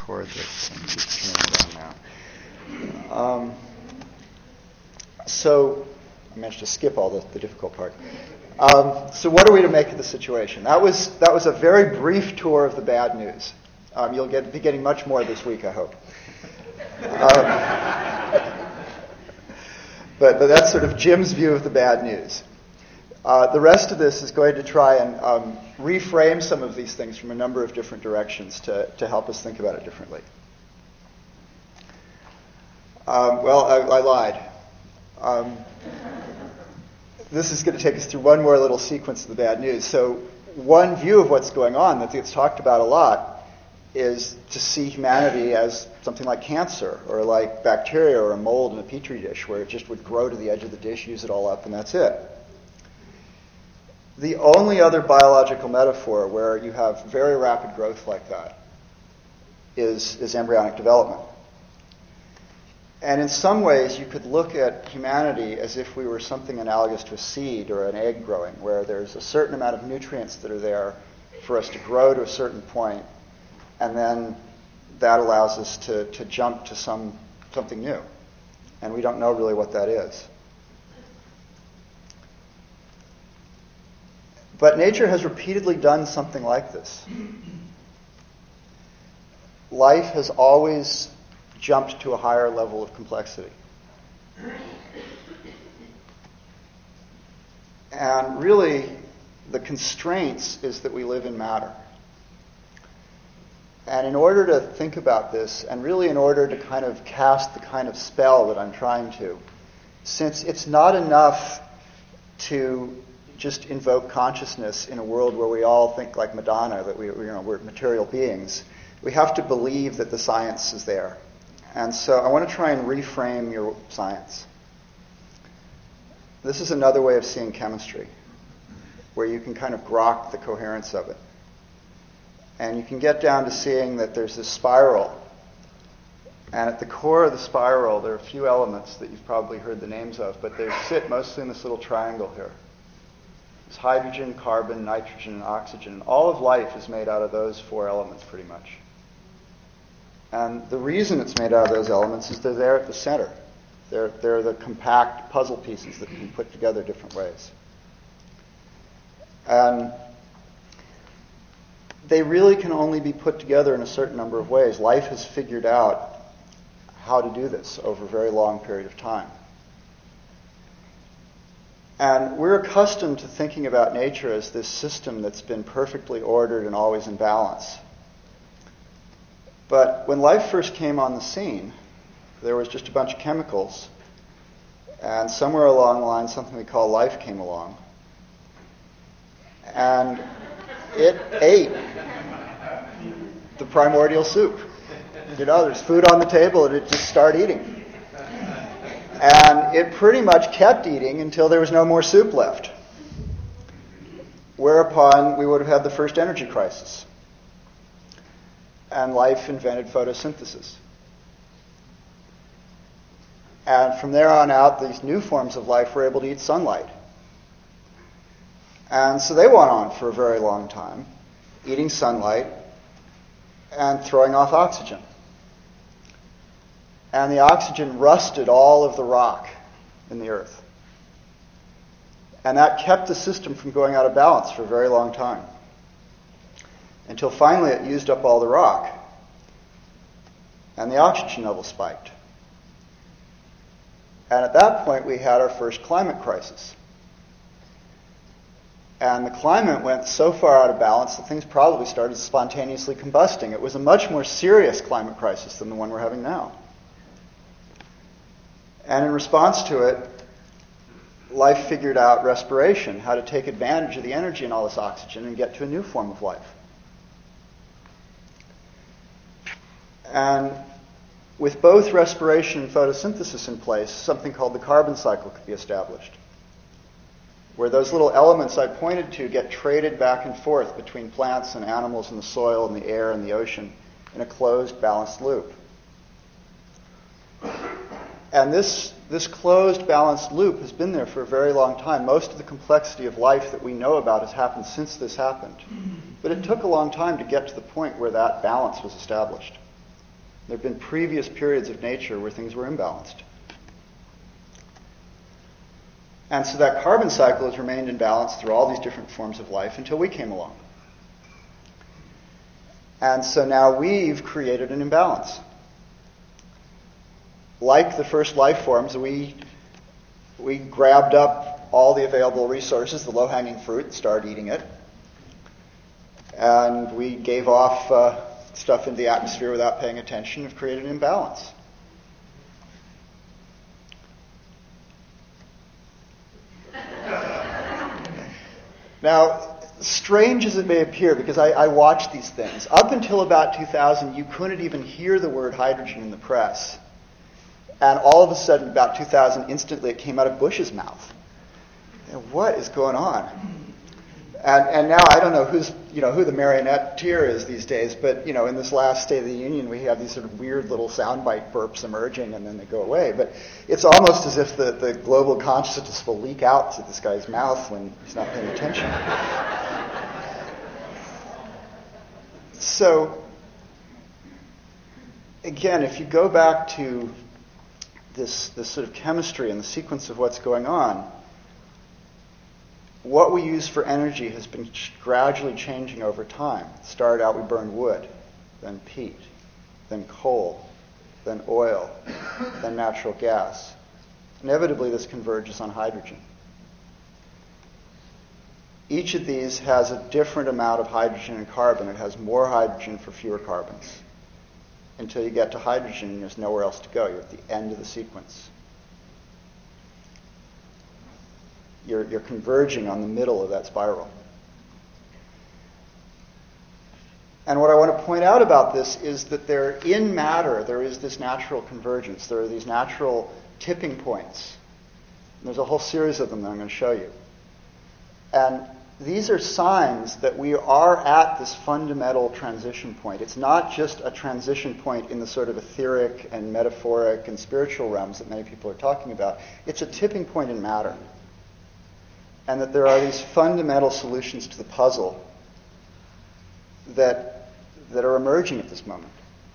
Record this and keep turning it on now. So I managed to skip all the difficult part. So what are we to make of the situation? That was a very brief tour of the bad news. You'll be getting much more this week, I hope. But that's sort of Jim's view of the bad news. The rest of this is going to try and reframe some of these things from a number of different directions to help us think about it differently. I lied. This is going to take us through one more little sequence of the bad news. So one view of what's going on that gets talked about a lot is to see humanity as something like cancer or like bacteria or a mold in a petri dish where it just would grow to the edge of the dish, use it all up, and that's it. The only other biological metaphor where you have very rapid growth like that is embryonic development. And in some ways, you could look at humanity as if we were something analogous to a seed or an egg growing, where there's a certain amount of nutrients that are there for us to grow to a certain point, and then that allows us to jump to something new. And we don't know really what that is. But nature has repeatedly done something like this. Life has always jumped to a higher level of complexity. And really, the constraints is that we live in matter. And in order to think about this, and really in order to kind of cast the kind of spell that I'm trying to, since it's not enough to just invoke consciousness in a world where we all think like Madonna, that we're material beings, we have to believe that the science is there. And so I want to try and reframe your science. This is another way of seeing chemistry, where you can kind of grok the coherence of it. And you can get down to seeing that there's this spiral. And at the core of the spiral, there are a few elements that you've probably heard the names of, but they sit mostly in this little triangle here. It's hydrogen, carbon, nitrogen, and oxygen. And all of life is made out of those four elements pretty much. And the reason it's made out of those elements is they're there at the center. They're the compact puzzle pieces that can be put together different ways. And they really can only be put together in a certain number of ways. Life has figured out how to do this over a very long period of time. And we're accustomed to thinking about nature as this system that's been perfectly ordered and always in balance. But when life first came on the scene, there was just a bunch of chemicals. And somewhere along the line, something we call life came along. And it ate the primordial soup. There's food on the table and it just started eating. And it pretty much kept eating until there was no more soup left. Whereupon we would have had the first energy crisis. And life invented photosynthesis. And from there on out, these new forms of life were able to eat sunlight. And so they went on for a very long time, eating sunlight and throwing off oxygen. And the oxygen rusted all of the rock in the earth. And that kept the system from going out of balance for a very long time. Until finally it used up all the rock. And the oxygen level spiked. And at that point we had our first climate crisis. And the climate went so far out of balance that things probably started spontaneously combusting. It was a much more serious climate crisis than the one we're having now. And in response to it, life figured out respiration, how to take advantage of the energy in all this oxygen and get to a new form of life. And with both respiration and photosynthesis in place, something called the carbon cycle could be established, where those little elements I pointed to get traded back and forth between plants and animals and the soil and the air and the ocean in a closed, balanced loop. And this closed, balanced loop has been there for a very long time. Most of the complexity of life that we know about has happened since this happened. But it took a long time to get to the point where that balance was established. There have been previous periods of nature where things were imbalanced. And so that carbon cycle has remained in balance through all these different forms of life until we came along. And so now we've created an imbalance. Like the first life forms, we grabbed up all the available resources, the low-hanging fruit, and started eating it. And we gave off stuff into the atmosphere without paying attention, have created an imbalance. Now, strange as it may appear, because I watched these things, up until about 2000, you couldn't even hear the word hydrogen in the press. And all of a sudden, about 2000, instantly it came out of Bush's mouth. And what is going on? And now I don't know who the marionetteer is these days, but in this last State of the Union, we have these sort of weird little soundbite burps emerging, and then they go away. But it's almost as if the global consciousness will leak out to this guy's mouth when he's not paying attention. So, again, if you go back to this sort of chemistry and the sequence of what's going on, what we use for energy has been gradually changing over time. It started out we burned wood, then peat, then coal, then oil, then natural gas. Inevitably, this converges on hydrogen. Each of these has a different amount of hydrogen and carbon. It has more hydrogen for fewer carbons. Until you get to hydrogen, there's nowhere else to go. You're at the end of the sequence. You're converging on the middle of that spiral. And what I want to point out about this is that in matter, there is this natural convergence. There are these natural tipping points. And there's a whole series of them that I'm going to show you. And these are signs that we are at this fundamental transition point. It's not just a transition point in the sort of etheric and metaphoric and spiritual realms that many people are talking about. It's a tipping point in matter. And that there are these fundamental solutions to the puzzle that are emerging at this moment.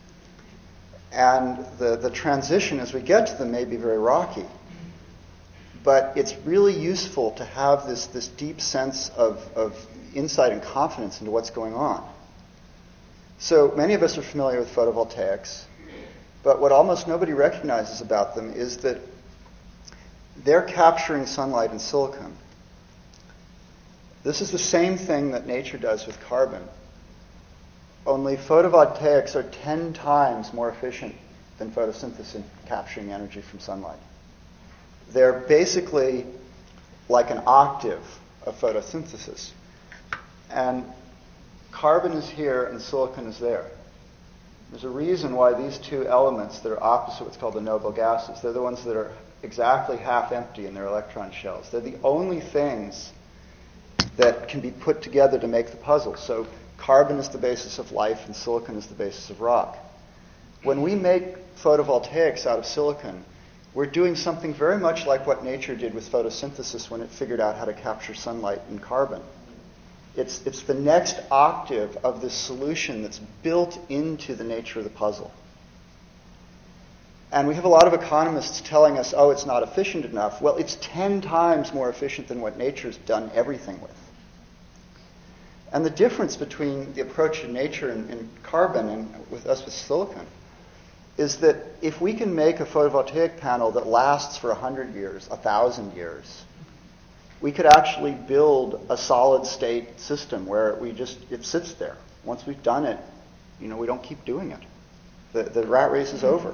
And the transition as we get to them may be very rocky. But it's really useful to have this deep sense of insight and confidence into what's going on. So many of us are familiar with photovoltaics, but what almost nobody recognizes about them is that they're capturing sunlight in silicon. This is the same thing that nature does with carbon. Only photovoltaics are 10 times more efficient than photosynthesis in capturing energy from sunlight. They're basically like an octave of photosynthesis. And carbon is here and silicon is there. There's a reason why these two elements that are opposite what's called the noble gases, they're the ones that are exactly half empty in their electron shells. They're the only things that can be put together to make the puzzle. So carbon is the basis of life and silicon is the basis of rock. When we make photovoltaics out of silicon, we're doing something very much like what nature did with photosynthesis when it figured out how to capture sunlight in carbon. It's the next octave of this solution that's built into the nature of the puzzle. And we have a lot of economists telling us, it's not efficient enough. Well, it's 10 times more efficient than what nature's done everything with. And the difference between the approach to nature and carbon and with silicon is that if we can make a photovoltaic panel that lasts for 100 years, 1,000 years, we could actually build a solid state system where it sits there. Once we've done it, we don't keep doing it. The rat race is over.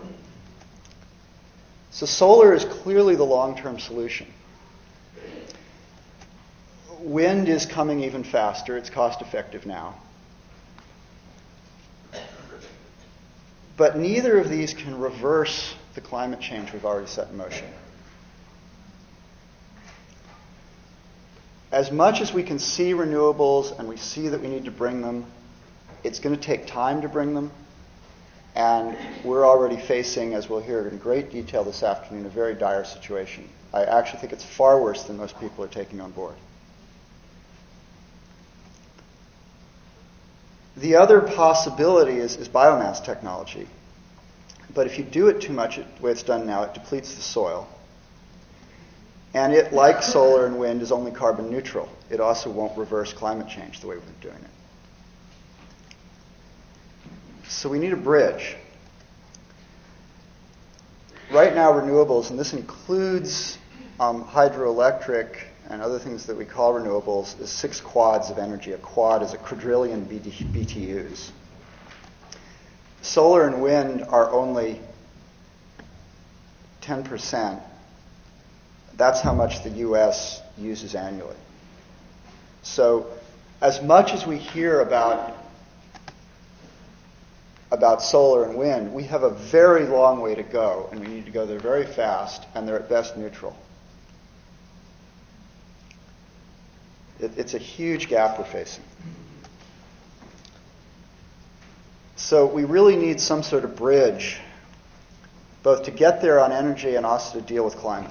So solar is clearly the long-term solution. Wind is coming even faster. It's cost-effective now. But neither of these can reverse the climate change we've already set in motion. As much as we can see renewables and we see that we need to bring them, it's going to take time to bring them. And we're already facing, as we'll hear in great detail this afternoon, a very dire situation. I actually think it's far worse than most people are taking on board. The other possibility is biomass technology. But if you do it too much, the way it's done now, it depletes the soil. And it, like solar and wind, is only carbon neutral. It also won't reverse climate change the way we've been doing it. So we need a bridge. Right now, renewables, and this includes hydroelectric and other things that we call renewables, is 6 quads of energy. A quad is a quadrillion BTUs. Solar and wind are only 10%. That's how much the U.S. uses annually. So as much as we hear about solar and wind, we have a very long way to go, and we need to go there very fast, and they're at best neutral. It's a huge gap we're facing. So we really need some sort of bridge, both to get there on energy and also to deal with climate.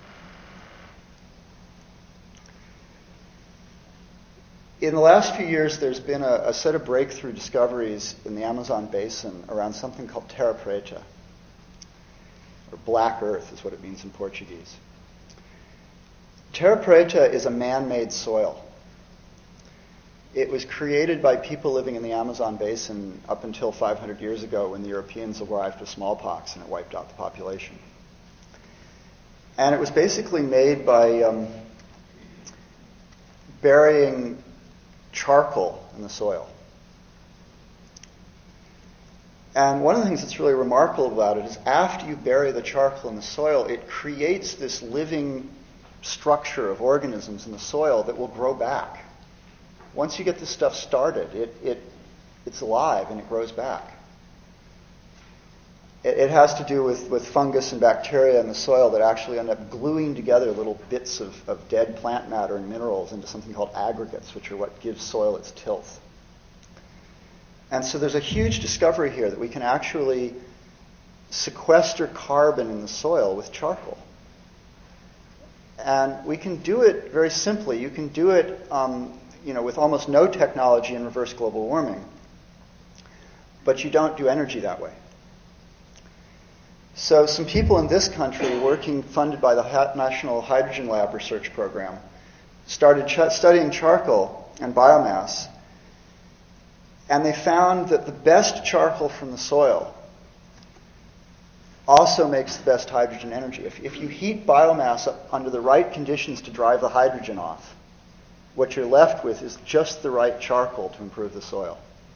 In the last few years, there's been a set of breakthrough discoveries in the Amazon basin around something called terra preta, or black earth is what it means in Portuguese. Terra preta is a man-made soil. It was created by people living in the Amazon basin up until 500 years ago when the Europeans arrived with smallpox and it wiped out the population. And it was basically made by burying charcoal in the soil. And one of the things that's really remarkable about it is after you bury the charcoal in the soil, it creates this living structure of organisms in the soil that will grow back. Once you get this stuff started, it's alive and it grows back. It has to do with fungus and bacteria in the soil that actually end up gluing together little bits of dead plant matter and minerals into something called aggregates, which are what gives soil its tilth. And so there's a huge discovery here that we can actually sequester carbon in the soil with charcoal. And we can do it very simply. You can do it with almost no technology in reverse global warming. But you don't do energy that way. So some people in this country, funded by the National Hydrogen Lab Research Program, started studying charcoal and biomass. And they found that the best charcoal from the soil also makes the best hydrogen energy. If you heat biomass up under the right conditions to drive the hydrogen off, what you're left with is just the right charcoal to improve the soil.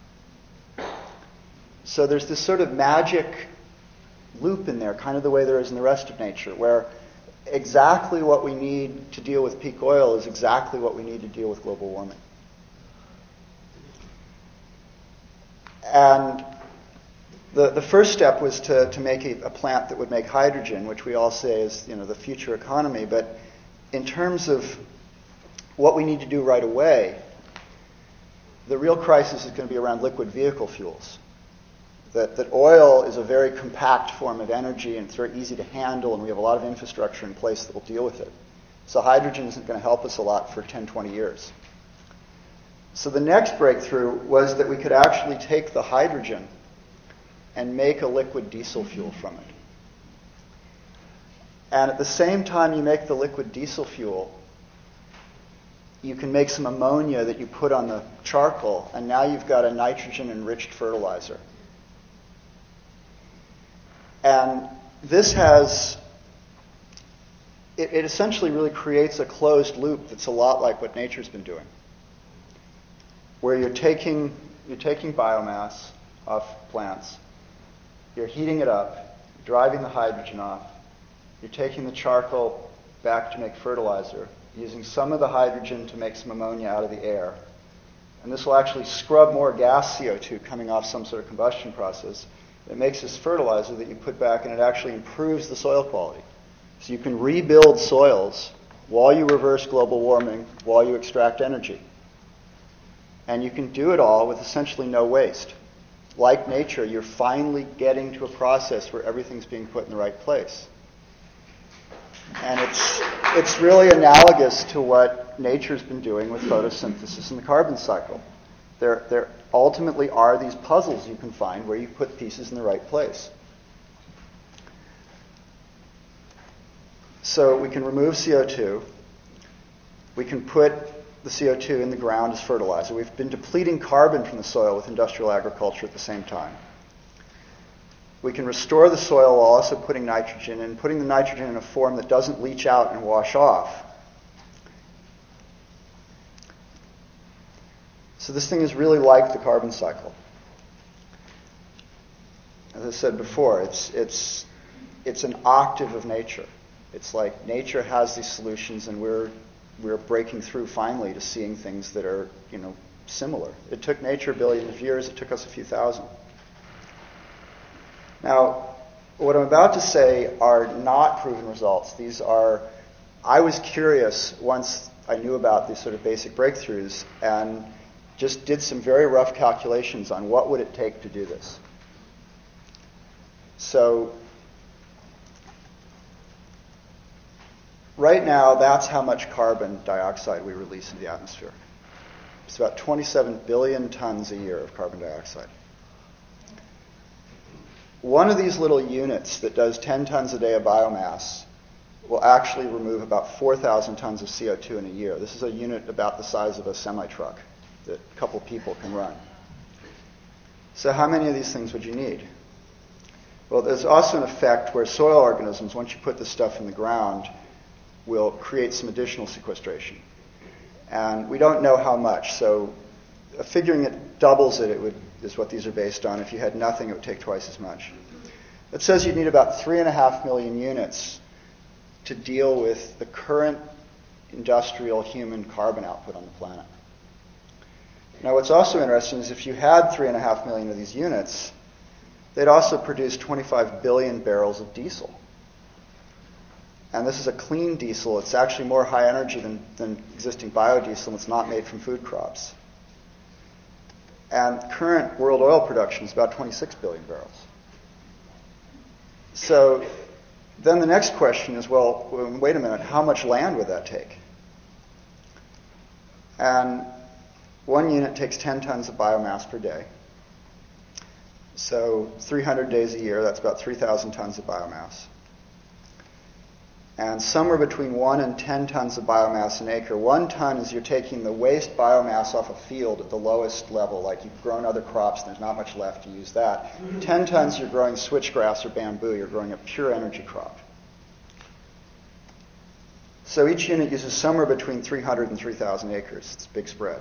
So there's this sort of magic loop in there, kind of the way there is in the rest of nature, where exactly what we need to deal with peak oil is exactly what we need to deal with global warming. And the first step was to make a plant that would make hydrogen, which we all say is the future economy. But in terms of what we need to do right away, the real crisis is going to be around liquid vehicle fuels. That oil is a very compact form of energy and it's very easy to handle, and we have a lot of infrastructure in place that will deal with it. So hydrogen isn't going to help us a lot for 10, 20 years. So the next breakthrough was that we could actually take the hydrogen and make a liquid diesel fuel from it. And at the same time you make the liquid diesel fuel, you can make some ammonia that you put on the charcoal, and now you've got a nitrogen-enriched fertilizer. And this it essentially really creates a closed loop that's a lot like what nature's been doing, where you're taking biomass off plants, you're heating it up, driving the hydrogen off, you're taking the charcoal back to make fertilizer, using some of the hydrogen to make some ammonia out of the air. And this will actually scrub more gas CO2 coming off some sort of combustion process. It makes this fertilizer that you put back, and it actually improves the soil quality. So you can rebuild soils while you reverse global warming, while you extract energy. And you can do it all with essentially no waste. Like nature, you're finally getting to a process where everything's being put in the right place. And it's really analogous to what nature's been doing with photosynthesis and the carbon cycle. There ultimately are these puzzles you can find where you put pieces in the right place. So we can remove CO2. We can put the CO2 in the ground as fertilizer. We've been depleting carbon from the soil with industrial agriculture at the same time. We can restore the soil while also putting nitrogen in, putting the nitrogen in a form that doesn't leach out and wash off. So this thing is really like the carbon cycle. As I said before, it's an octave of nature. It's like nature has these solutions, and we're breaking through finally to seeing things that are, similar. It took nature billions of years. It took us a few thousand. Now, what I'm about to say are not proven results. I was curious once I knew about these sort of basic breakthroughs and just did some very rough calculations on what would it take to do this. So, right now, that's how much carbon dioxide we release into the atmosphere. It's about 27 billion tons a year of carbon dioxide. One of these little units that does 10 tons a day of biomass will actually remove about 4,000 tons of CO2 in a year. This is a unit about the size of a semi-truck that a couple people can run. So how many of these things would you need? Well, there's also an effect where soil organisms, once you put this stuff in the ground, will create some additional sequestration. And we don't know how much, so figuring it doubles it is what these are based on. If you had nothing, it would take twice as much. It says you'd need about 3.5 million units to deal with the current industrial human carbon output on the planet. Now, what's also interesting is if you had 3.5 million of these units, they'd also produce 25 billion barrels of diesel. And this is a clean diesel. It's actually more high energy than existing biodiesel, and it's not made from food crops. And current world oil production is about 26 billion barrels. So then the next question is, well, wait a minute, how much land would that take? And one unit takes 10 tons of biomass per day. So 300 days a year, that's about 3,000 tons of biomass. And somewhere between 1 and 10 tons of biomass an acre. 1 ton is you're taking the waste biomass off a field at the lowest level, like you've grown other crops and there's not much left to use that. 10 tons you're growing switchgrass or bamboo, you're growing a pure energy crop. So each unit uses somewhere between 300 and 3,000 acres. It's a big spread.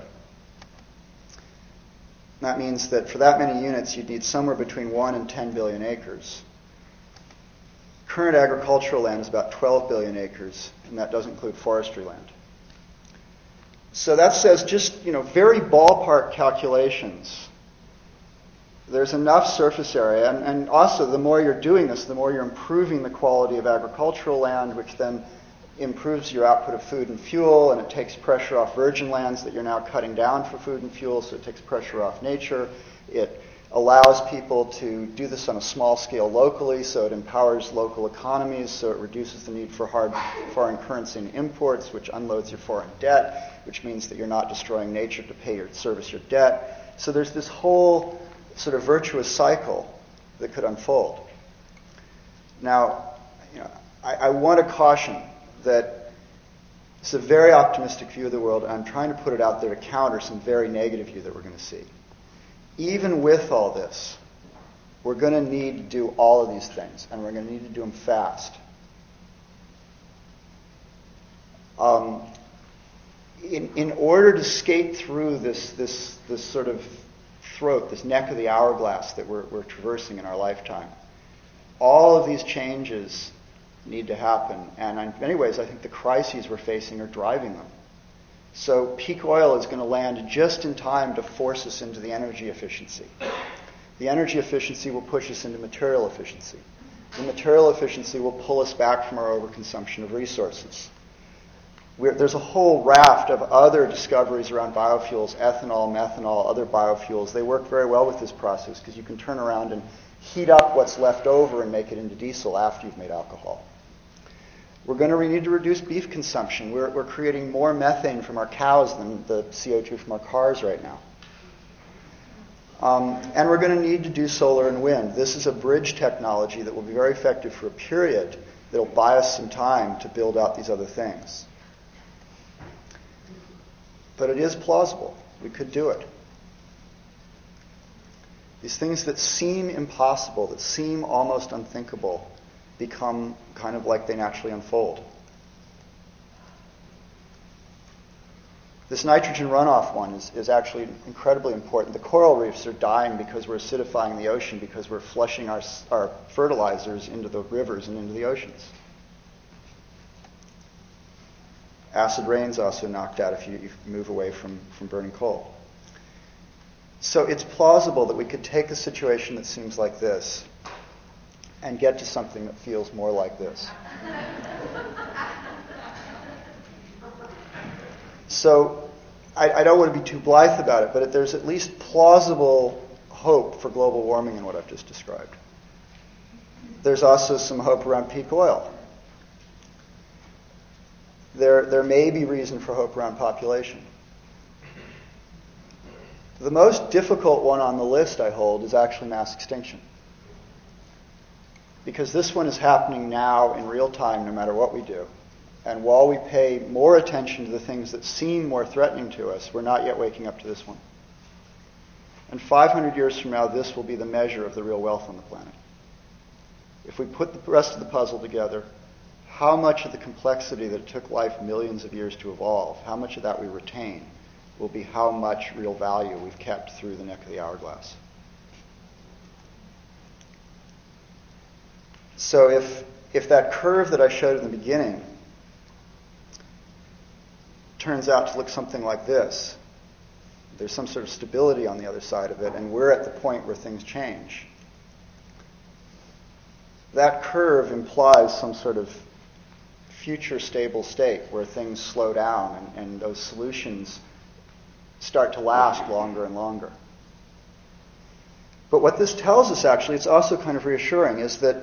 That means that for that many units you'd need somewhere between 1 and 10 billion acres. Current agricultural land is about 12 billion acres, and that doesn't include forestry land. So that says just, very ballpark calculations. There's enough surface area, and also the more you're doing this, the more you're improving the quality of agricultural land, which then improves your output of food and fuel, and it takes pressure off virgin lands that you're now cutting down for food and fuel, so it takes pressure off nature. It allows people to do this on a small scale locally, so it empowers local economies, so it reduces the need for hard foreign currency and imports, which unloads your foreign debt, which means that you're not destroying nature to service your debt. So there's this whole sort of virtuous cycle that could unfold. Now, I want to caution that it's a very optimistic view of the world, and I'm trying to put it out there to counter some very negative view that we're going to see. Even with all this, we're going to need to do all of these things, and we're going to need to do them fast. In order to skate through this sort of throat, this neck of the hourglass that we're traversing in our lifetime, all of these changes need to happen. And in many ways, I think the crises we're facing are driving them. So peak oil is going to land just in time to force us into the energy efficiency. The energy efficiency will push us into material efficiency. The material efficiency will pull us back from our overconsumption of resources. There's a whole raft of other discoveries around biofuels, ethanol, methanol, other biofuels. They work very well with this process because you can turn around and heat up what's left over and make it into diesel after you've made alcohol. We're going to need to reduce beef consumption. We're creating more methane from our cows than the CO2 from our cars right now. And we're going to need to do solar and wind. This is a bridge technology that will be very effective for a period that'll buy us some time to build out these other things. But it is plausible. We could do it. These things that seem impossible, that seem almost unthinkable, become kind of like they naturally unfold. This nitrogen runoff one is actually incredibly important. The coral reefs are dying because we're acidifying the ocean, because we're flushing our fertilizers into the rivers and into the oceans. Acid rain's also knocked out if you move away from burning coal. So it's plausible that we could take a situation that seems like this and get to something that feels more like this. So I don't want to be too blithe about it, but there's at least plausible hope for global warming in what I've just described. There's also some hope around peak oil. There may be reason for hope around population. The most difficult one on the list, I hold, is actually mass extinction. Because this one is happening now in real time no matter what we do. And while we pay more attention to the things that seem more threatening to us, we're not yet waking up to this one. And 500 years from now, this will be the measure of the real wealth on the planet. If we put the rest of the puzzle together, how much of the complexity that it took life millions of years to evolve, how much of that we retain, will be how much real value we've kept through the neck of the hourglass. So if that curve that I showed in the beginning turns out to look something like this, there's some sort of stability on the other side of it, and we're at the point where things change. That curve implies some sort of future stable state where things slow down and those solutions start to last longer and longer. But what this tells us, actually, it's also kind of reassuring, is that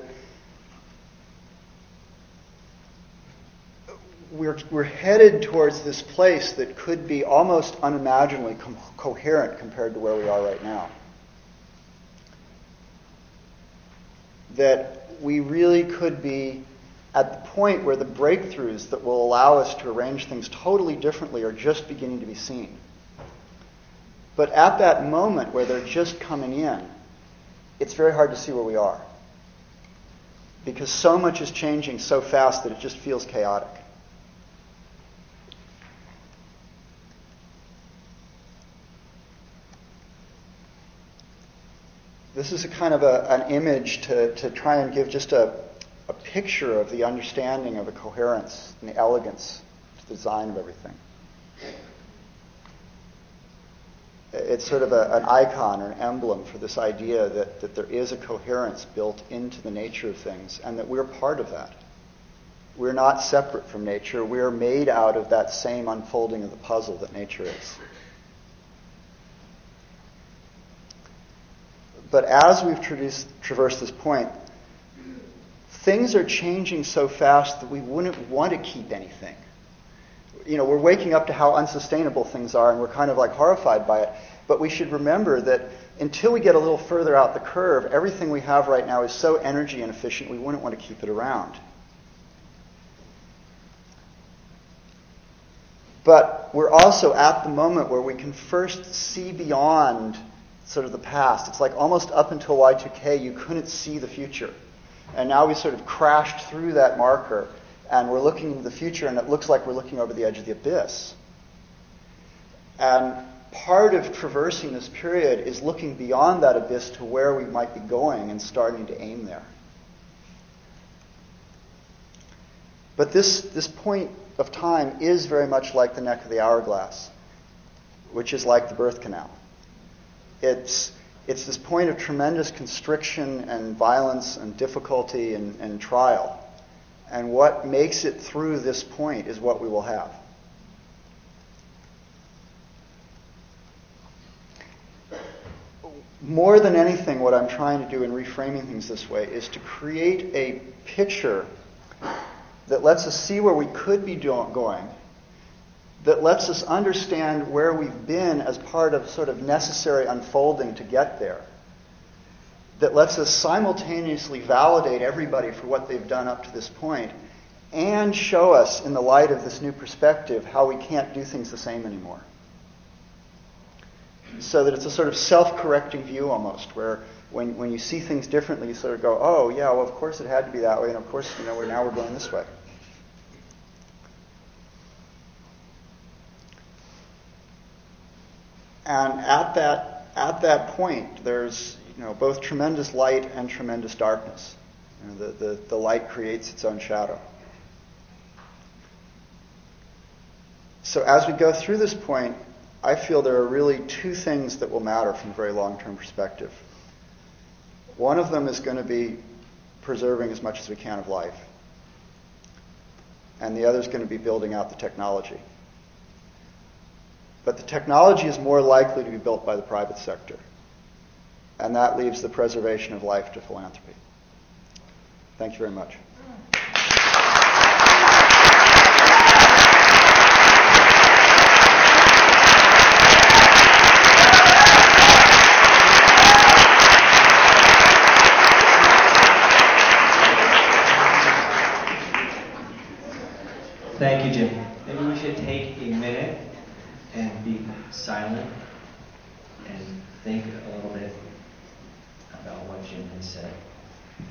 we're headed towards this place that could be almost unimaginably coherent compared to where we are right now. That we really could be at the point where the breakthroughs that will allow us to arrange things totally differently are just beginning to be seen. But at that moment where they're just coming in, it's very hard to see where we are. Because so much is changing so fast that it just feels chaotic. This is a kind of an image to try and give just a picture of the understanding of the coherence and the elegance, the design of everything. It's sort of an icon or an emblem for this idea that there is a coherence built into the nature of things and that we're part of that. We're not separate from nature. We're made out of that same unfolding of the puzzle that nature is. But as we've traversed this point, things are changing so fast that we wouldn't want to keep anything. We're waking up to how unsustainable things are, and we're kind of like horrified by it. But we should remember that until we get a little further out the curve, everything we have right now is so energy inefficient, we wouldn't want to keep it around. But we're also at the moment where we can first see beyond sort of the past. It's like almost up until Y2K, you couldn't see the future. And now we sort of crashed through that marker, and we're looking into the future, and it looks like we're looking over the edge of the abyss. And part of traversing this period is looking beyond that abyss to where we might be going and starting to aim there. But this point of time is very much like the neck of the hourglass, which is like the birth canal. It's this point of tremendous constriction and violence and difficulty and trial. And what makes it through this point is what we will have. More than anything, what I'm trying to do in reframing things this way is to create a picture that lets us see where we could be going, that lets us understand where we've been as part of sort of necessary unfolding to get there, that lets us simultaneously validate everybody for what they've done up to this point and show us, in the light of this new perspective, how we can't do things the same anymore. So that it's a sort of self-correcting view almost, where when you see things differently, you sort of go, oh, yeah, well, of course it had to be that way, and of course, now we're going this way. And at that point, there's both tremendous light and tremendous darkness. The light creates its own shadow. So as we go through this point, I feel there are really two things that will matter from a very long-term perspective. One of them is going to be preserving as much as we can of life. And the other is going to be building out the technology. But the technology is more likely to be built by the private sector. And that leaves the preservation of life to philanthropy. Thank you very much. Thank you, Jim. Maybe we should take a minute and be silent and think a little bit about what Jim has said.